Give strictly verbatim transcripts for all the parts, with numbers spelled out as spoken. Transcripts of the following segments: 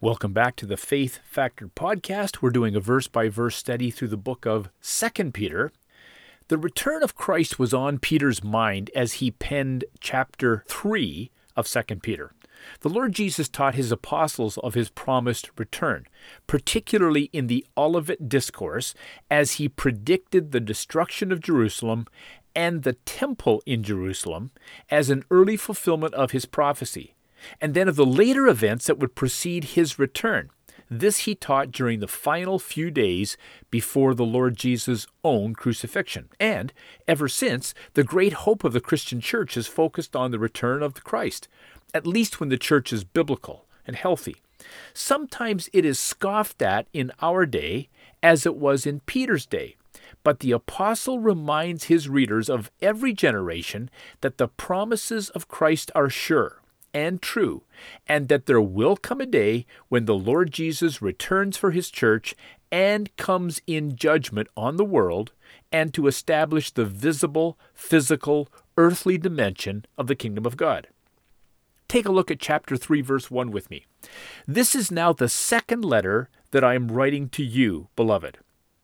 Welcome back to the Faith Factor podcast. We're doing a verse-by-verse study through the book of Second Peter. The return of Christ was on Peter's mind as he penned chapter three of Second Peter. The Lord Jesus taught his apostles of his promised return, particularly in the Olivet Discourse, as he predicted the destruction of Jerusalem and the temple in Jerusalem as an early fulfillment of his prophecy, and then of the later events that would precede his return. This he taught during the final few days before the Lord Jesus' own crucifixion. And ever since, the great hope of the Christian church is focused on the return of the Christ, at least when the church is biblical and healthy. Sometimes it is scoffed at in our day, as it was in Peter's day. But the apostle reminds his readers of every generation that the promises of Christ are sure and true, and that there will come a day when the Lord Jesus returns for his church and comes in judgment on the world and to establish the visible, physical, earthly dimension of the kingdom of God. Take a look at chapter three, verse one with me. This is now the second letter that I am writing to you, beloved.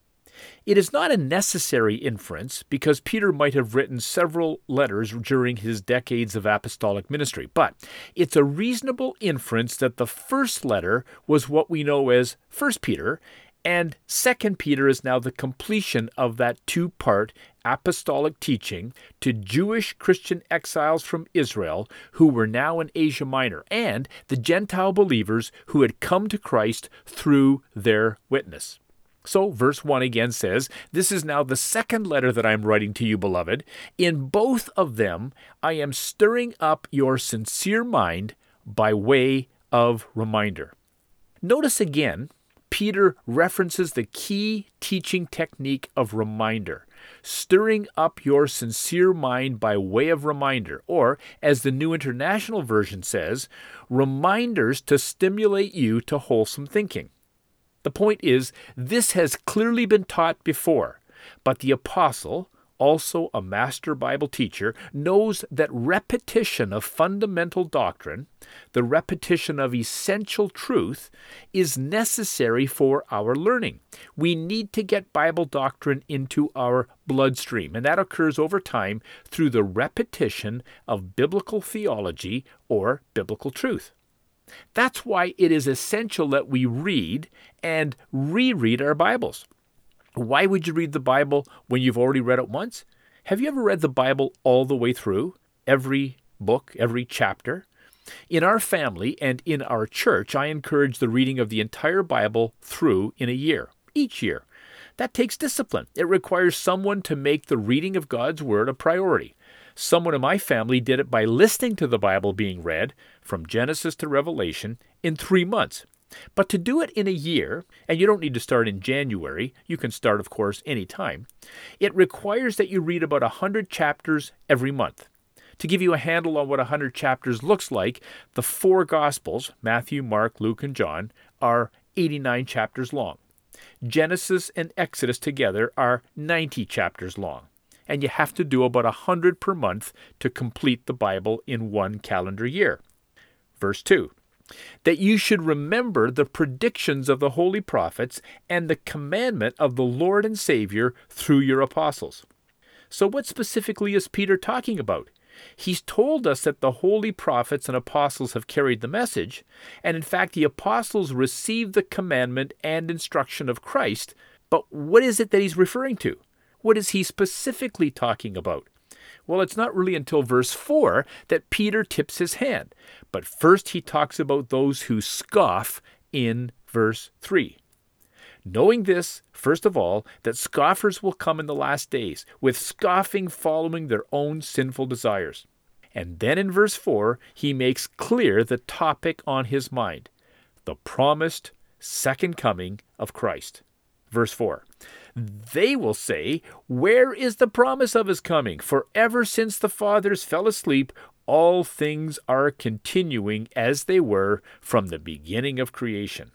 It is not a necessary inference because Peter might have written several letters during his decades of apostolic ministry, but it's a reasonable inference that the first letter was what we know as First Peter, and Second Peter is now the completion of that two-part apostolic teaching to Jewish Christian exiles from Israel who were now in Asia Minor, and the Gentile believers who had come to Christ through their witness. So, verse one again says, "This is now the second letter that I am writing to you, beloved. In both of them, I am stirring up your sincere mind by way of reminder." Notice again, Peter references the key teaching technique of reminder, stirring up your sincere mind by way of reminder, or, as the New International Version says, reminders to stimulate you to wholesome thinking. The point is, this has clearly been taught before, but the apostle, also a master Bible teacher, knows that repetition of fundamental doctrine, the repetition of essential truth, is necessary for our learning. We need to get Bible doctrine into our bloodstream, and that occurs over time through the repetition of biblical theology or biblical truth. That's why it is essential that we read and reread our Bibles. Why would you read the Bible when you've already read it once? Have you ever read the Bible all the way through? Every book, every chapter? In our family and in our church, I encourage the reading of the entire Bible through in a year, each year. That takes discipline. It requires someone to make the reading of God's Word a priority. Someone in my family did it by listening to the Bible being read, from Genesis to Revelation, in three months. But to do it in a year, and you don't need to start in January, you can start, of course, any time, it requires that you read about one hundred chapters every month. To give you a handle on what one hundred chapters looks like, the four Gospels, Matthew, Mark, Luke, and John, are eighty-nine chapters long. Genesis and Exodus together are ninety chapters long. And you have to do about one hundred per month to complete the Bible in one calendar year. Verse two, that you should remember the predictions of the holy prophets and the commandment of the Lord and Savior through your apostles. So what specifically is Peter talking about? He's told us that the holy prophets and apostles have carried the message, and in fact the apostles received the commandment and instruction of Christ, but what is it that he's referring to? What is he specifically talking about? Well, it's not really until verse four that Peter tips his hand. But first he talks about those who scoff in verse three. Knowing this, first of all, that scoffers will come in the last days, with scoffing following their own sinful desires. And then in verse four, he makes clear the topic on his mind, the promised second coming of Christ. Verse four, they will say, where is the promise of his coming? For ever since the fathers fell asleep, all things are continuing as they were from the beginning of creation.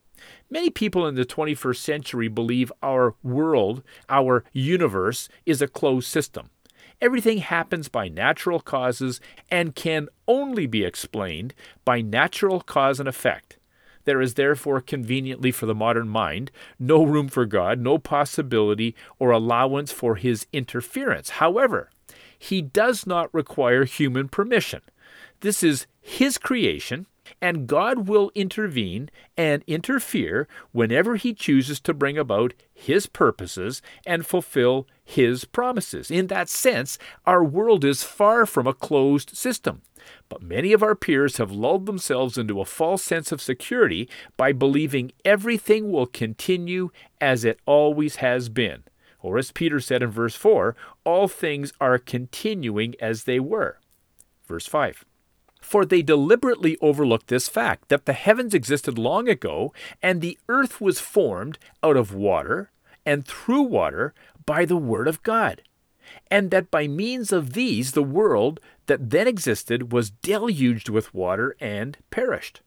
Many people in the twenty-first century believe our world, our universe, is a closed system. Everything happens by natural causes and can only be explained by natural cause and effect. There is therefore conveniently for the modern mind no room for God, no possibility or allowance for his interference. However, he does not require human permission. This is his creation, and God will intervene and interfere whenever he chooses to bring about his purposes and fulfill his promises. In that sense, our world is far from a closed system. But many of our peers have lulled themselves into a false sense of security by believing everything will continue as it always has been. Or as Peter said in verse four, all things are continuing as they were. Verse five. For they deliberately overlooked this fact, that the heavens existed long ago, and the earth was formed out of water and through water by the word of God, and that by means of these the world that then existed was deluged with water and perished.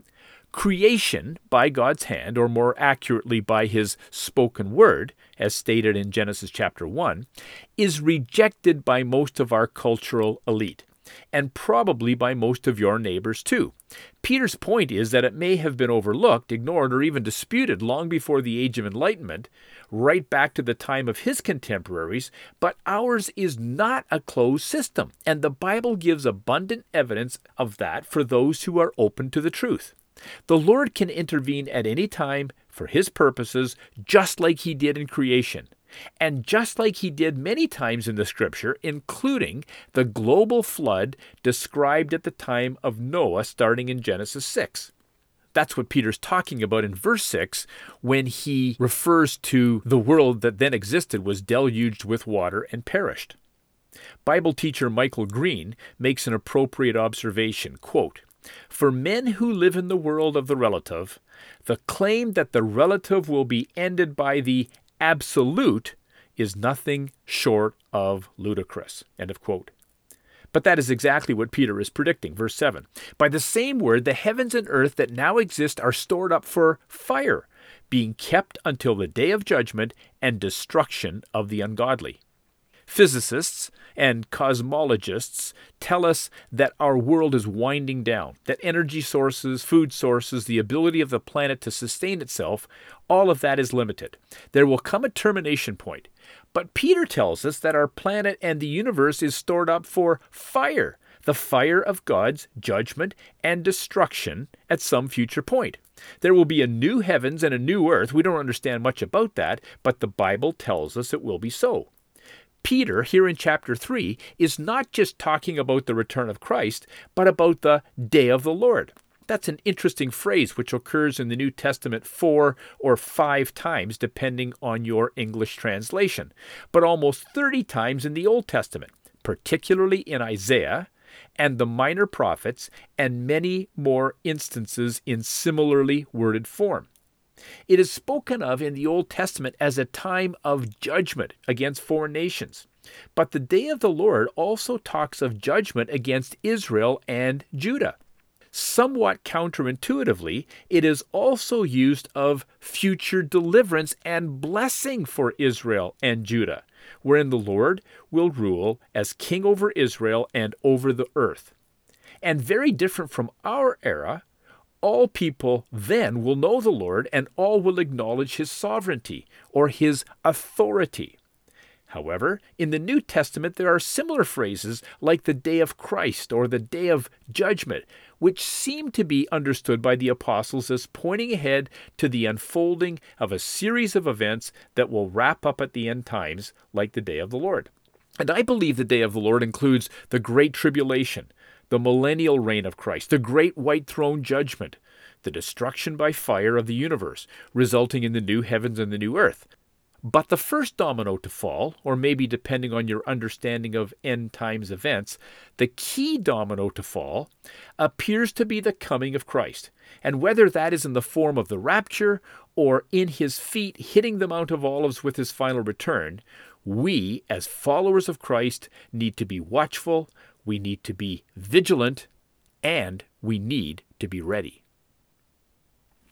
Creation by God's hand, or more accurately by his spoken word, as stated in Genesis chapter one, is rejected by most of our cultural elite, and probably by most of your neighbors too. Peter's point is that it may have been overlooked, ignored, or even disputed long before the Age of Enlightenment, right back to the time of his contemporaries, but ours is not a closed system, and the Bible gives abundant evidence of that for those who are open to the truth. The Lord can intervene at any time for his purposes, just like he did in creation. And just like he did many times in the Scripture, including the global flood described at the time of Noah starting in Genesis six. That's what Peter's talking about in verse six when he refers to the world that then existed was deluged with water and perished. Bible teacher Michael Green makes an appropriate observation, quote, "For men who live in the world of the relative, the claim that the relative will be ended by the absolute is nothing short of ludicrous." End of quote. But that is exactly what Peter is predicting. Verse seven. By the same word, the heavens and earth that now exist are stored up for fire, being kept until the day of judgment and destruction of the ungodly. Physicists and cosmologists tell us that our world is winding down, that energy sources, food sources, the ability of the planet to sustain itself, all of that is limited. There will come a termination point. But Peter tells us that our planet and the universe is stored up for fire, the fire of God's judgment and destruction at some future point. There will be a new heavens and a new earth. We don't understand much about that, but the Bible tells us it will be so. Peter, here in chapter three, is not just talking about the return of Christ, but about the day of the Lord. That's an interesting phrase which occurs in the New Testament four or five times, depending on your English translation, but almost thirty times in the Old Testament, particularly in Isaiah and the minor prophets, and many more instances in similarly worded form. It is spoken of in the Old Testament as a time of judgment against foreign nations. But the day of the Lord also talks of judgment against Israel and Judah. Somewhat counterintuitively, it is also used of future deliverance and blessing for Israel and Judah, wherein the Lord will rule as king over Israel and over the earth. And very different from our era, all people then will know the Lord, and all will acknowledge his sovereignty or his authority. However, in the New Testament, there are similar phrases like the day of Christ or the day of judgment, which seem to be understood by the apostles as pointing ahead to the unfolding of a series of events that will wrap up at the end times, like the day of the Lord. And I believe the day of the Lord includes the Great Tribulation, the millennial reign of Christ, the great white throne judgment, the destruction by fire of the universe, resulting in the new heavens and the new earth. But the first domino to fall, or maybe depending on your understanding of end times events, the key domino to fall appears to be the coming of Christ. And whether that is in the form of the rapture or in his feet hitting the Mount of Olives with his final return, we, as followers of Christ, need to be watchful, we need to be vigilant, and we need to be ready.